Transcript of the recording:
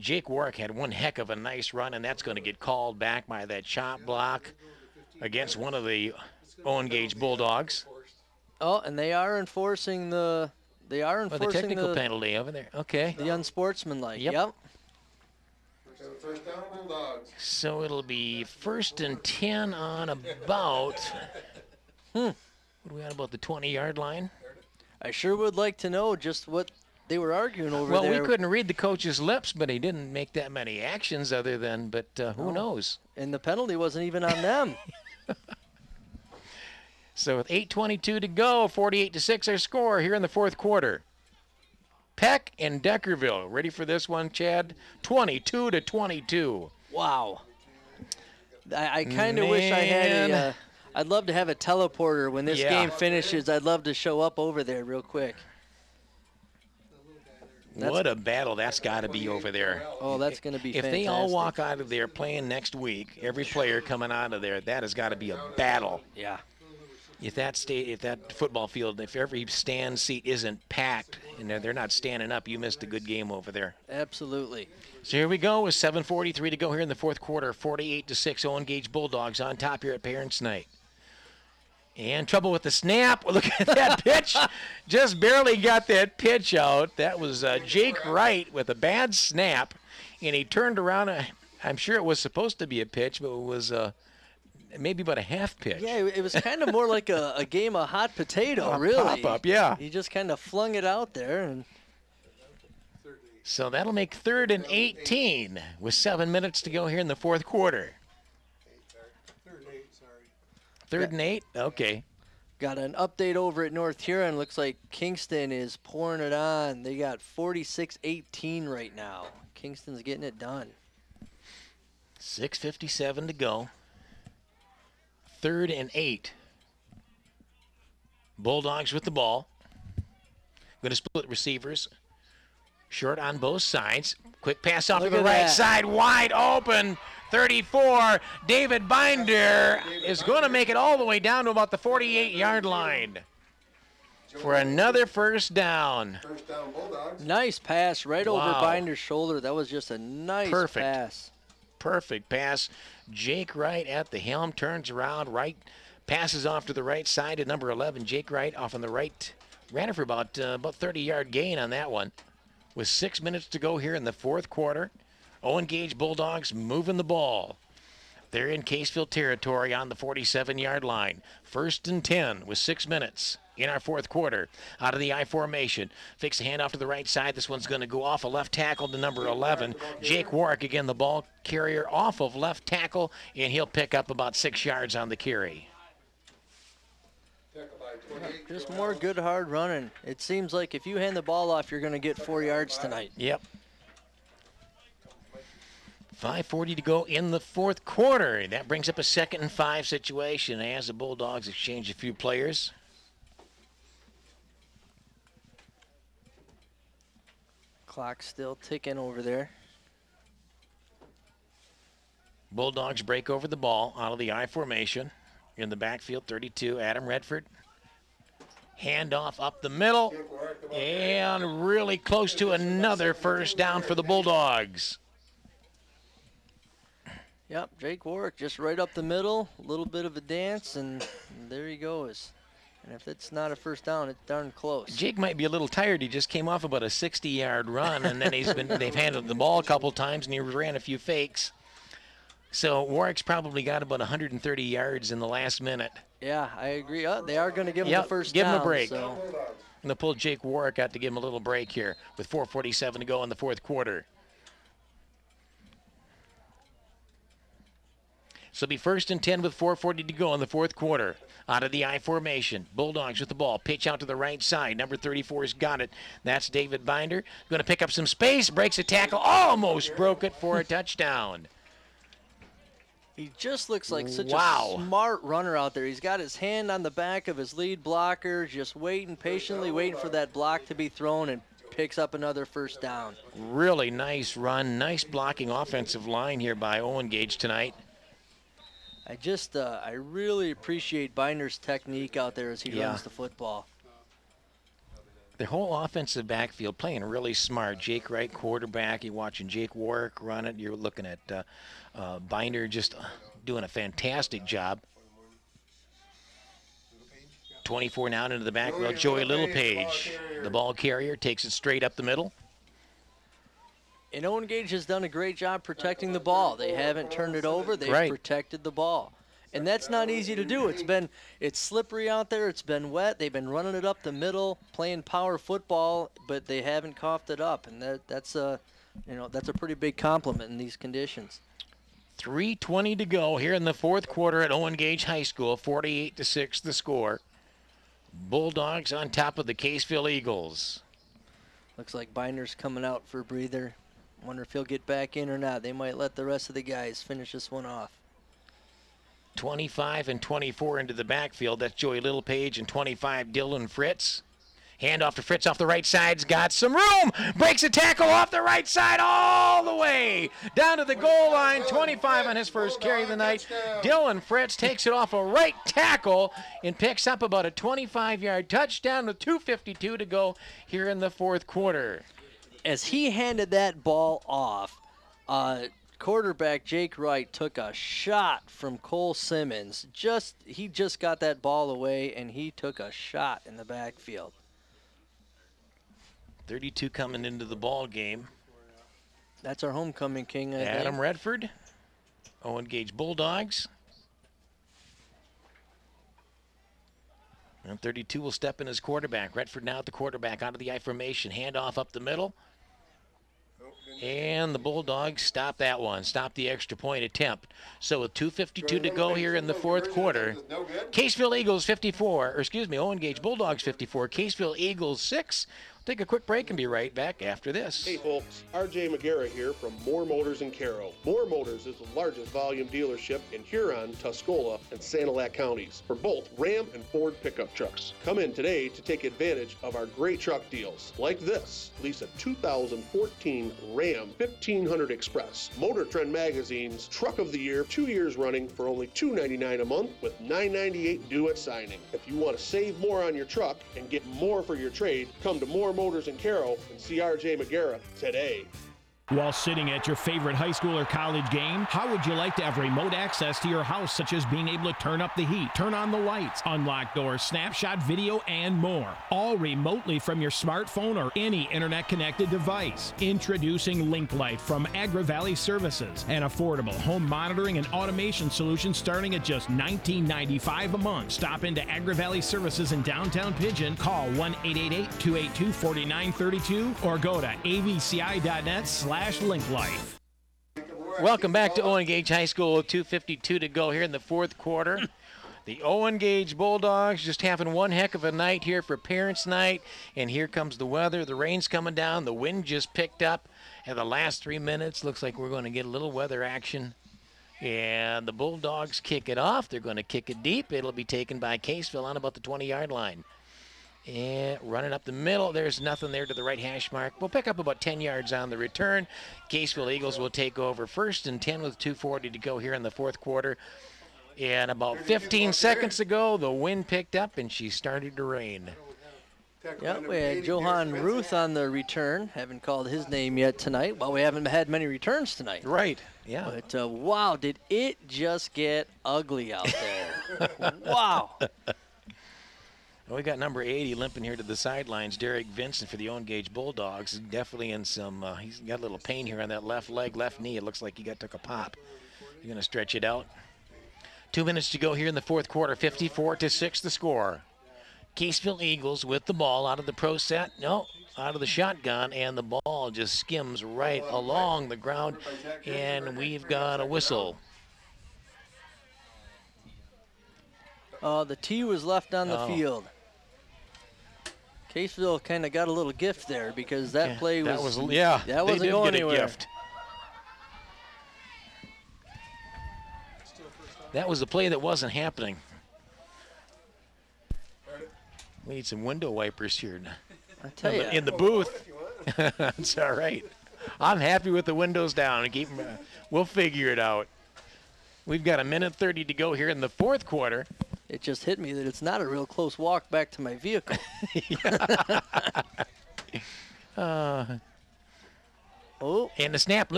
Jake Warwick had one heck of a nice run, and that's going to get called back by that chop block against one of the Owen Gage Bulldogs. Oh, and they are enforcing the the technical penalty over there. Okay. The unsportsmanlike. Yep. First down, Bulldogs. So it'll be 1st and 10 on about. What are we on about the 20-yard line? I sure would like to know just what they were arguing over there. Well, we couldn't read the coach's lips, but he didn't make that many actions other than, but who knows? And the penalty wasn't even on them. So with 8:22 to go, 48-6 our score here in the fourth quarter. Peck and Deckerville, ready for this one, Chad? 22-22. Wow. I kind of wish I had a. I'd love to have a teleporter when this game finishes. I'd love to show up over there real quick. What a battle that's got to be over there. Oh, that's going to be fantastic. If they all walk out of there playing next week, every player coming out of there, that has got to be a battle. Yeah. If that football field, if every stand seat isn't packed and they're not standing up, you missed a good game over there. Absolutely. So here we go with 7:43 to go here in the fourth quarter. 48-6, Owen Gage Bulldogs on top here at Parents Night. And trouble with the snap. Look at that pitch. Just barely got that pitch out. That was Jake Wright with a bad snap. And he turned around. I'm sure it was supposed to be a pitch, but it was maybe about a half pitch. Yeah, it was kind of more like a game of hot potato, really. Pop-up, yeah. He just kind of flung it out there. And so that'll make 3rd and 18 with 7 minutes to go here in the fourth quarter. 3rd and 8? Okay. Got an update over at North Huron. Looks like Kingston is pouring it on. They got 46-18 right now. Kingston's getting it done. 6:57 to go. 3rd and 8. Bulldogs with the ball. Going to split receivers. Short on both sides. Quick pass off to the right side. Wide open. 34. David Binder is going to make it all the way down to about the 48-yard line for another first down. First down, Bulldogs. Nice pass right over Binder's shoulder. That was just a nice pass. Perfect pass. Jake Wright at the helm, turns around, right, passes off to the right side to number 11. Jake Wright off on the right. Ran it for about 30-yard gain on that one. With 6 minutes to go here in the fourth quarter. Owen Gage Bulldogs moving the ball. They're in Casefield territory on the 47-yard line. 1st and 10 with 6 minutes in our fourth quarter. Out of the I formation. Fakes a handoff to the right side. This one's going to go off a left tackle to number 11. Jake Warwick, again, the ball carrier off of left tackle, and he'll pick up about 6 yards on the carry. Just more good, hard running. It seems like if you hand the ball off, you're going to get 4 yards tonight. Yep. 5:40 to go in the fourth quarter. That brings up a 2nd and 5 situation as the Bulldogs exchange a few players. Clock still ticking over there. Bulldogs break over the ball out of the I formation. In the backfield, 32, Adam Redford. Handoff up the middle. And really close to another first down for the Bulldogs. Yep, Jake Warwick just right up the middle, a little bit of a dance, and there he goes. And if it's not a first down, it's darn close. Jake might be a little tired. He just came off about a 60-yard run, and then they've handled the ball a couple times, and he ran a few fakes. So Warwick's probably got about 130 yards in the last minute. Yeah, I agree. They are going to give him the first down. Give him a break. So. And they'll pull Jake Warwick out to give him a little break here with 4:47 to go in the fourth quarter. So it'll be 1st and 10 with 4:40 to go in the fourth quarter. Out of the I formation. Bulldogs with the ball. Pitch out to the right side. Number 34's got it. That's David Binder. Going to pick up some space. Breaks a tackle. Almost broke it for a touchdown. He just looks like such a smart runner out there. He's got his hand on the back of his lead blocker, just waiting, patiently waiting for that block to be thrown, and picks up another first down. Really nice run. Nice blocking offensive line here by Owen Gage tonight. I really appreciate Binder's technique out there as he runs the football. Their whole offensive backfield playing really smart. Jake Wright, quarterback. You're watching Jake Warwick run it. You're looking at Binder just doing a fantastic job. 24 now into the backfield. Joey Littlepage, the ball carrier, takes it straight up the middle. And Owen Gage has done a great job protecting the ball. They haven't turned it over. They've protected the ball. And that's not easy to do. It's slippery out there. It's been wet. They've been running it up the middle, playing power football, but they haven't coughed it up. And that's a pretty big compliment in these conditions. 3:20 to go here in the fourth quarter at Owen Gage High School. 48-6 the score. Bulldogs on top of the Caseville Eagles. Looks like Binder's coming out for a breather. Wonder if he'll get back in or not. They might let the rest of the guys finish this one off. 25 and 24 into the backfield. That's Joey Littlepage and 25 Dylan Fritz. Hand off to Fritz off the right side's got some room. Breaks a tackle off the right side all the way down to the goal line. 25 on his first carry of the night. Dylan Fritz takes it off a right tackle and picks up about a 25-yard touchdown with 2:52 to go here in the fourth quarter. As he handed that ball off, quarterback Jake Wright took a shot from Cole Simmons. He just got that ball away, and he took a shot in the backfield. 32 coming into the ball game. That's our homecoming king, I think. Adam Redford, Owen Gage Bulldogs. And 32 will step in as quarterback. Redford now at the quarterback, out of the I formation. Handoff up the middle. And the Bulldogs stop that one. Stop the extra point attempt. So with 2:52 to go here in the fourth quarter, Caseville Eagles 54, Owen Gage Bulldogs 54, Caseville Eagles 6. Take a quick break and be right back after this. Hey folks, RJ McGarrett here from Moore Motors in Caro. Moore Motors is the largest volume dealership in Huron, Tuscola, and Sanilac counties for both Ram and Ford pickup trucks. Come in today to take advantage of our great truck deals, like this. Lease a 2014 Ram 1500 Express. Motor Trend Magazine's Truck of the Year, 2 years running for only $299 a month with $998 due at signing. If you want to save more on your truck and get more for your trade, come to Moore Motors in Caro and see RJ McGarrett today. While sitting at your favorite high school or college game, how would you like to have remote access to your house, such as being able to turn up the heat, turn on the lights, unlock doors, snapshot video, and more? All remotely from your smartphone or any internet-connected device. Introducing LinkLight from Agra Valley Services, an affordable home monitoring and automation solution starting at just $19.95 a month. Stop into Agra Valley Services in downtown Pigeon. Call 1-888-282-4932 or go to avci.net/LinkLife. Welcome back to Owen Gage High School with 2:52 to go here in the fourth quarter. The Owen Gage Bulldogs just having one heck of a night here for Parents' Night. And here comes the weather. The rain's coming down. The wind just picked up in the last 3 minutes. Looks like we're going to get a little weather action. And the Bulldogs kick it off. They're going to kick it deep. It'll be taken by Caseville on about the 20-yard line. And running up the middle, there's nothing there to the right hash mark. We'll pick up about 10 yards on the return. Caseville Eagles will take over first and 10 with 2:40 to go here in the fourth quarter. And about 15 seconds ago, the wind picked up and she started to rain. Yep, we had Johan Ruth on the return. Haven't called his name yet tonight. Well, we haven't had many returns tonight. Right, yeah. But, wow, did it just get ugly out there. Wow. Well, we got number 80 limping here to the sidelines. Derek Vincent for the Owen Gage Bulldogs. Definitely in some, he's got a little pain here on that left leg, left knee. It looks like he took a pop. You're going to stretch it out. 2 minutes to go here in the fourth quarter. 54-6 the score. Caseville Eagles with the ball out of the pro set. No, out of the shotgun, and the ball just skims right along the ground, and we've got a whistle. The tee was left on the field. Caseville kind of got a little gift there because that play was wasn't going anywhere. Gift. That was the play that wasn't happening. We need some window wipers here. I tell you, in the booth. It's all right. I'm happy with the windows down. We'll figure it out. We've got 1:30 to go here in the fourth quarter. It just hit me that it's not a real close walk back to my vehicle. And the snap